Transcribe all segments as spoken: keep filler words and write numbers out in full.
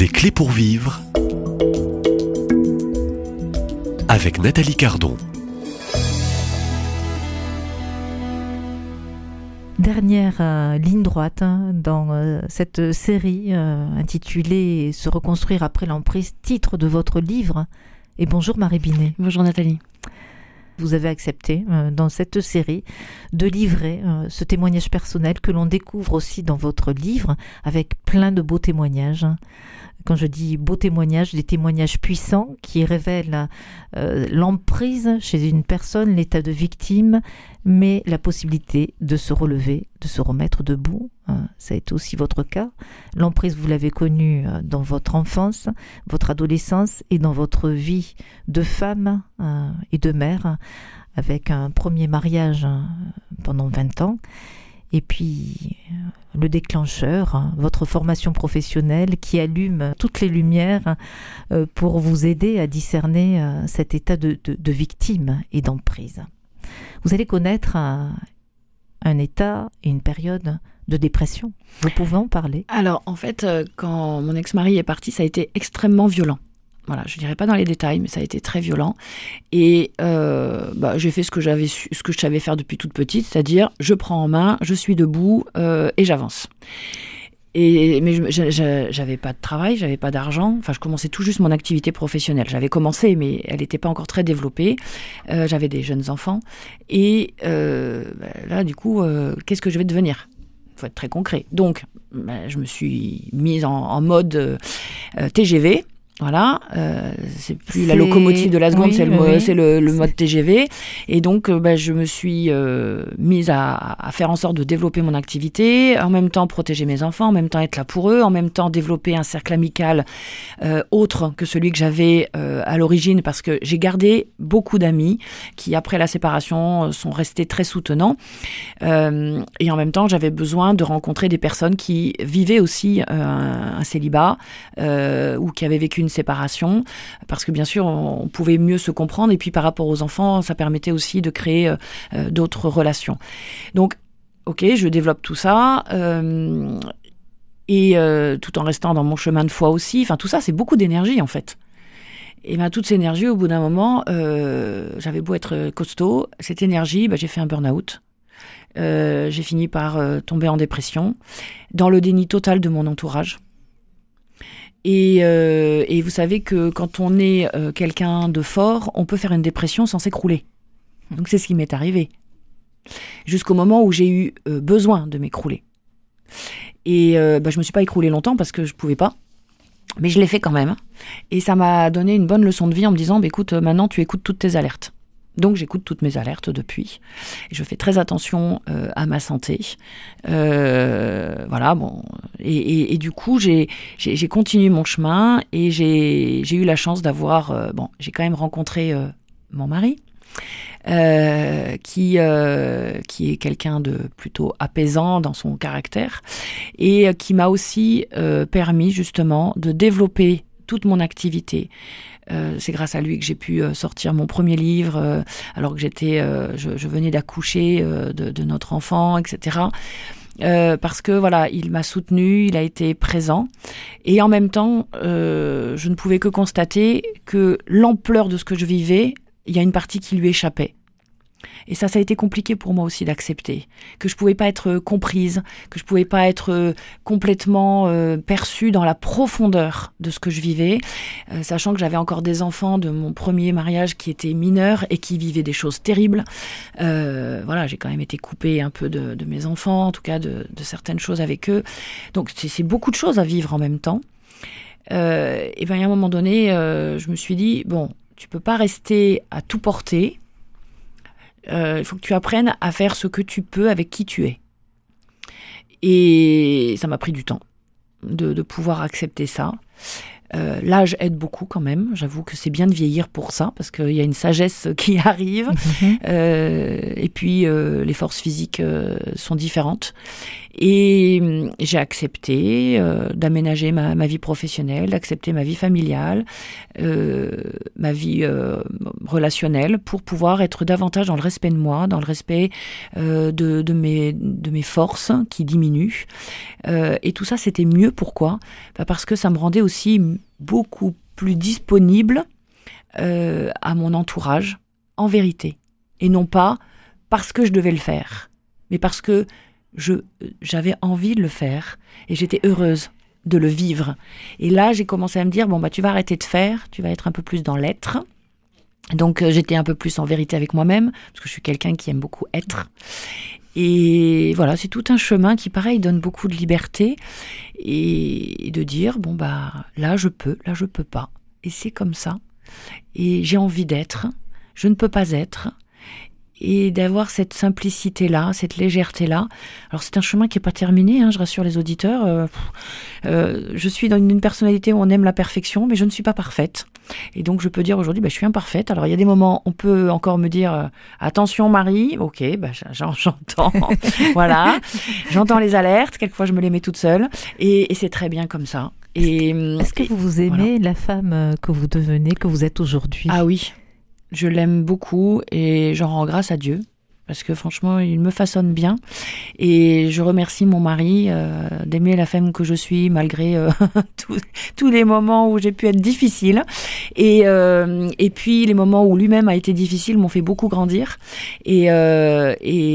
Des clés pour vivre avec Nathalie Cardon. Dernière euh, ligne droite hein, dans euh, cette série euh, intitulée « Se reconstruire après l'emprise », titre de votre livre. Et bonjour Marie Binet. Bonjour Nathalie. Vous avez accepté euh, dans cette série de livrer euh, ce témoignage personnel que l'on découvre aussi dans votre livre avec plein de beaux témoignages. Quand je dis beaux témoignages, des témoignages puissants qui révèlent euh, l'emprise chez une personne, l'état de victime, mais la possibilité de se relever, de se remettre debout. Euh, ça a été aussi votre cas. L'emprise, vous l'avez connue euh, dans votre enfance, votre adolescence et dans votre vie de femme euh, et de mère, avec un premier mariage euh, pendant vingt ans. Et puis, le déclencheur, votre formation professionnelle qui allume toutes les lumières pour vous aider à discerner cet état de, de, de victime et d'emprise. Vous allez connaître un, un état et une période de dépression. Vous pouvez en parler? Alors, en fait, quand mon ex-mari est parti, ça a été extrêmement violent. Voilà, je ne dirais pas dans les détails, mais ça a été très violent. Et euh, bah, j'ai fait ce que j'avais su, ce que je savais faire depuis toute petite, c'est-à-dire je prends en main, je suis debout euh, et j'avance. Et mais je, je, j'avais pas de travail, j'avais pas d'argent. Enfin, je commençais tout juste mon activité professionnelle. J'avais commencé, mais elle n'était pas encore très développée. Euh, j'avais des jeunes enfants. Et euh, bah, là, du coup, euh, qu'est-ce que je vais devenir ? Il faut être très concret. Donc, bah, je me suis mise en, en mode euh, T G V. Voilà, euh, c'est plus c'est... la locomotive de la seconde, oui, c'est, le, oui. c'est le, le mode T G V. Et donc, euh, bah, je me suis euh, mise à, à faire en sorte de développer mon activité, en même temps protéger mes enfants, en même temps être là pour eux, en même temps développer un cercle amical euh, autre que celui que j'avais euh, à l'origine, parce que j'ai gardé beaucoup d'amis qui, après la séparation, sont restés très soutenants. Euh, et en même temps, j'avais besoin de rencontrer des personnes qui vivaient aussi euh, un, un célibat euh, ou qui avaient vécu une séparation, parce que bien sûr on pouvait mieux se comprendre, et puis par rapport aux enfants ça permettait aussi de créer euh, d'autres relations. Donc ok, je développe tout ça euh, et euh, tout en restant dans mon chemin de foi aussi. Enfin tout ça c'est beaucoup d'énergie en fait. Et ben toute cette énergie, au bout d'un moment, euh, j'avais beau être costaud, cette énergie, ben, j'ai fait un burn-out. Euh, j'ai fini par euh, tomber en dépression, dans le déni total de mon entourage. Et, euh, et vous savez que quand on est euh, quelqu'un de fort, on peut faire une dépression sans s'écrouler. Donc c'est ce qui m'est arrivé. Jusqu'au moment où j'ai eu euh, besoin de m'écrouler. Et euh, bah, je me suis pas écroulée longtemps parce que je pouvais pas. Mais je l'ai fait quand même. Et ça m'a donné une bonne leçon de vie en me disant, bah, écoute, maintenant tu écoutes toutes tes alertes. Donc j'écoute toutes mes alertes depuis. Et je fais très attention euh, à ma santé. Euh, voilà, bon. Et, et, et du coup, j'ai, j'ai, j'ai continué mon chemin et j'ai, j'ai eu la chance d'avoir... Euh, bon, j'ai quand même rencontré euh, mon mari, euh, qui, euh, qui est quelqu'un de plutôt apaisant dans son caractère et euh, qui m'a aussi euh, permis justement de développer toute mon activité. Euh, c'est grâce à lui que j'ai pu euh, sortir mon premier livre, euh, alors que j'étais, euh, je, je venais d'accoucher euh, de, de notre enfant, et cetera. Euh, parce que voilà, il m'a soutenue, il a été présent, et en même temps, euh, je ne pouvais que constater que l'ampleur de ce que je vivais, il y a une partie qui lui échappait. Et ça, ça a été compliqué pour moi aussi d'accepter, que je pouvais pas être comprise, que je pouvais pas être complètement euh, perçue dans la profondeur de ce que je vivais, euh, sachant que j'avais encore des enfants de mon premier mariage qui étaient mineurs et qui vivaient des choses terribles. Euh, voilà, j'ai quand même été coupée un peu de, de mes enfants, en tout cas de, de certaines choses avec eux. Donc c'est, c'est beaucoup de choses à vivre en même temps. Euh, et bien à un moment donné, euh, je me suis dit, bon, tu peux pas rester à tout porter. Euh, il faut que tu apprennes à faire ce que tu peux avec qui tu es. Et ça m'a pris du temps de, de pouvoir accepter ça. Euh, l'âge aide beaucoup quand même. J'avoue que c'est bien de vieillir pour ça, parce qu'il y a une sagesse qui arrive. Mmh. Euh, et puis, euh, les forces physiques euh, sont différentes. Et euh, j'ai accepté euh, d'aménager ma, ma vie professionnelle, d'accepter ma vie familiale, euh, ma vie euh, relationnelle, pour pouvoir être davantage dans le respect de moi, dans le respect euh, de, de, mes, de mes forces qui diminuent. Euh, et tout ça, c'était mieux. Pourquoi ? Bah parce que ça me rendait aussi beaucoup plus disponible euh, à mon entourage, en vérité. Et non pas parce que je devais le faire, mais parce que je, j'avais envie de le faire et j'étais heureuse de le vivre. Et là, j'ai commencé à me dire, bon, bah, tu vas arrêter de faire, tu vas être un peu plus dans l'être. Donc, euh, j'étais un peu plus en vérité avec moi-même, parce que je suis quelqu'un qui aime beaucoup être. Et voilà, c'est tout un chemin qui, pareil, donne beaucoup de liberté et de dire, bon, bah, là, je peux, là, je peux pas. Et c'est comme ça. Et j'ai envie d'être, je ne peux pas être. Et d'avoir cette simplicité-là, cette légèreté-là. Alors, c'est un chemin qui n'est pas terminé, hein, je rassure les auditeurs. Euh, euh, je suis dans une, une personnalité où on aime la perfection, mais je ne suis pas parfaite. Et donc, je peux dire aujourd'hui, bah, je suis imparfaite. Alors, il y a des moments, on peut encore me dire euh, « Attention, Marie !» Ok, bah, j'entends. Voilà. J'entends les alertes. Quelquefois, je me les mets toute seule. Et, et c'est très bien comme ça. Et, Est-ce que et, vous vous aimez, voilà. la femme que vous devenez, que vous êtes aujourd'hui ? Ah oui. Je l'aime beaucoup et j'en rends grâce à Dieu, parce que franchement, il me façonne bien. Et je remercie mon mari euh, d'aimer la femme que je suis, malgré euh, tous, tous les moments où j'ai pu être difficile. Et, euh, et puis, les moments où lui-même a été difficile m'ont fait beaucoup grandir. Et, euh,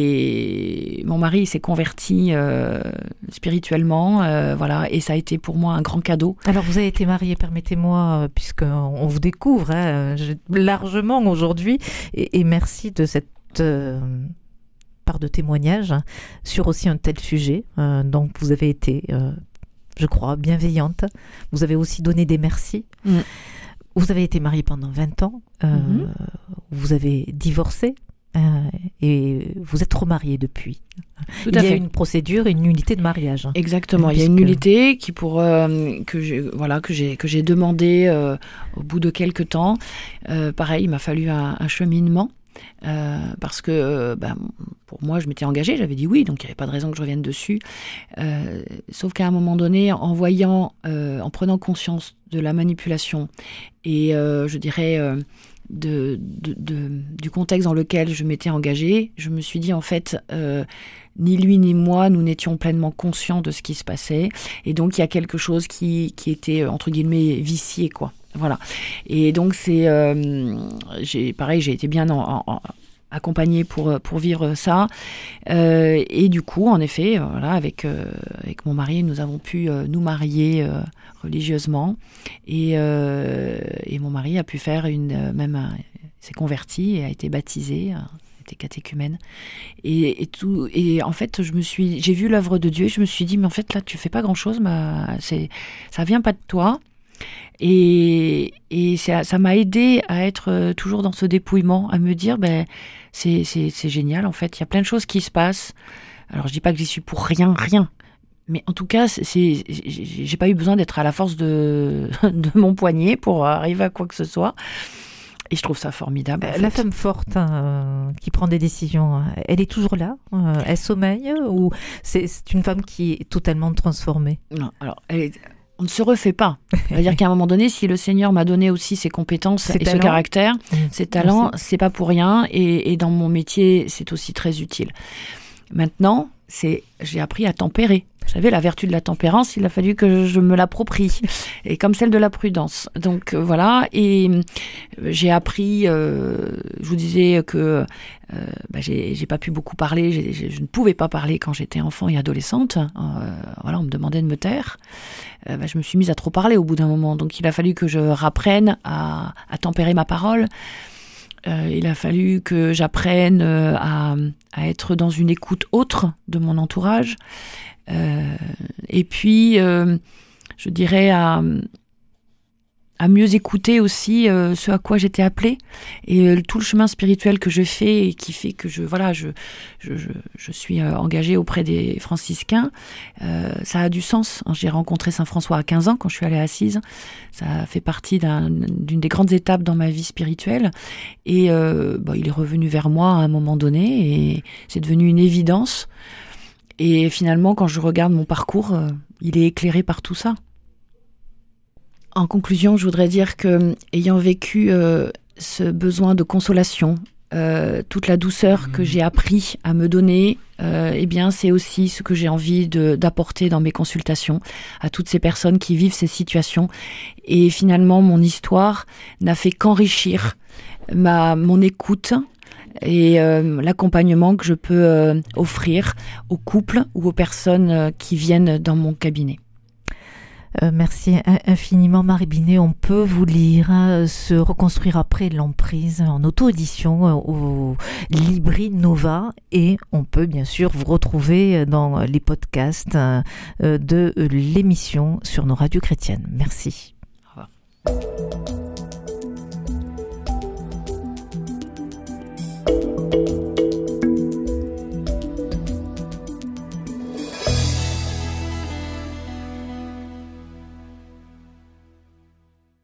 et mon mari il s'est converti euh, spirituellement, euh, voilà, et ça a été pour moi un grand cadeau. Alors, vous avez été mariée, permettez-moi, puisqu'on vous découvre hein, largement aujourd'hui, et, et merci de cette euh, part de témoignage hein, sur aussi un tel sujet. Euh, donc, vous avez été, euh, je crois, bienveillante. Vous avez aussi donné des merci. Mm. Vous avez été mariée pendant vingt ans. Euh, mm-hmm. Vous avez divorcé. Euh, et vous êtes remariée depuis. Tout Il à y a fait. une procédure, une nullité de mariage. Exactement. Il y a une nullité qui pour euh, que j'ai voilà que j'ai que j'ai demandé euh, au bout de quelques temps. Euh, pareil, il m'a fallu un, un cheminement. Euh, parce que euh, ben, pour moi je m'étais engagée, j'avais dit oui, donc il n'y avait pas de raison que je revienne dessus, euh, sauf qu'à un moment donné, en voyant euh, en prenant conscience de la manipulation et euh, je dirais euh, de, de, de, du contexte dans lequel je m'étais engagée, je me suis dit en fait euh, ni lui ni moi nous n'étions pleinement conscients de ce qui se passait, et donc il y a quelque chose qui, qui était entre guillemets vicié quoi. Voilà. Et donc, c'est, euh, j'ai, pareil, j'ai été bien en, en, accompagnée pour, pour vivre ça. Euh, et du coup, en effet, voilà, avec, euh, avec mon mari, nous avons pu euh, nous marier euh, religieusement. Et, euh, et mon mari a pu faire une, euh, même, un, s'est converti et a été baptisé. Euh, était catéchumène. Et, et, tout, et en fait, je me suis, j'ai vu l'œuvre de Dieu et je me suis dit, mais en fait, là, tu fais pas grand-chose. Ma, c'est, ça vient pas de toi. Et, et ça, ça m'a aidé à être toujours dans ce dépouillement, à me dire, ben, c'est, c'est, c'est génial, en fait, il y a plein de choses qui se passent. Alors, je dis pas que j'y suis pour rien, rien. Mais en tout cas, c'est, c'est, j'ai pas eu besoin d'être à la force de, de mon poignet pour arriver à quoi que ce soit. Et je trouve ça formidable. En la fait. femme forte hein, qui prend des décisions, elle est toujours là euh, elle sommeille ou c'est, c'est une femme qui est totalement transformée? Non, alors, elle est... On ne se refait pas. C'est-à-dire qu'à un moment donné, si le Seigneur m'a donné aussi ses compétences ses et talents. Ce caractère, mmh. ses talents, Merci. C'est pas pour rien. Et, et dans mon métier, c'est aussi très utile. Maintenant, c'est, j'ai appris à tempérer. Vous savez, la vertu de la tempérance, il a fallu que je me l'approprie. Et comme celle de la prudence. Donc euh, voilà. Et euh, j'ai appris, euh, je vous disais que euh, bah, j'ai, j'ai pas pu beaucoup parler. J'ai, j'ai, je ne pouvais pas parler quand j'étais enfant et adolescente. Euh, voilà, on me demandait de me taire. Euh, bah, je me suis mise à trop parler au bout d'un moment. Donc il a fallu que je rapprenne à, à tempérer ma parole. Euh, il a fallu que j'apprenne euh, à, à être dans une écoute autre de mon entourage. Euh, et puis, euh, je dirais à, à mieux écouter aussi euh, ce à quoi j'étais appelée et euh, tout le chemin spirituel que je fais et qui fait que je voilà je je je, je suis euh, engagée auprès des franciscains. Euh, ça a du sens. J'ai rencontré Saint François à quinze ans quand je suis allée à Assise. Ça fait partie d'un, d'une des grandes étapes dans ma vie spirituelle et euh, bah, il est revenu vers moi à un moment donné et c'est devenu une évidence. Et finalement, quand je regarde mon parcours, euh, il est éclairé par tout ça. En conclusion, je voudrais dire que, ayant vécu euh, ce besoin de consolation, euh, toute la douceur que j'ai appris à me donner, euh, eh bien, c'est aussi ce que j'ai envie de, d'apporter dans mes consultations à toutes ces personnes qui vivent ces situations. Et finalement, mon histoire n'a fait qu'enrichir ma, mon écoute et euh, l'accompagnement que je peux euh, offrir aux couples ou aux personnes euh, qui viennent dans mon cabinet. Euh, merci infiniment Marie Binet. On peut vous lire hein, Se reconstruire après l'emprise en auto-édition euh, au Libri Nova et on peut bien sûr vous retrouver dans les podcasts euh, de l'émission sur nos radios chrétiennes. Merci. Au revoir.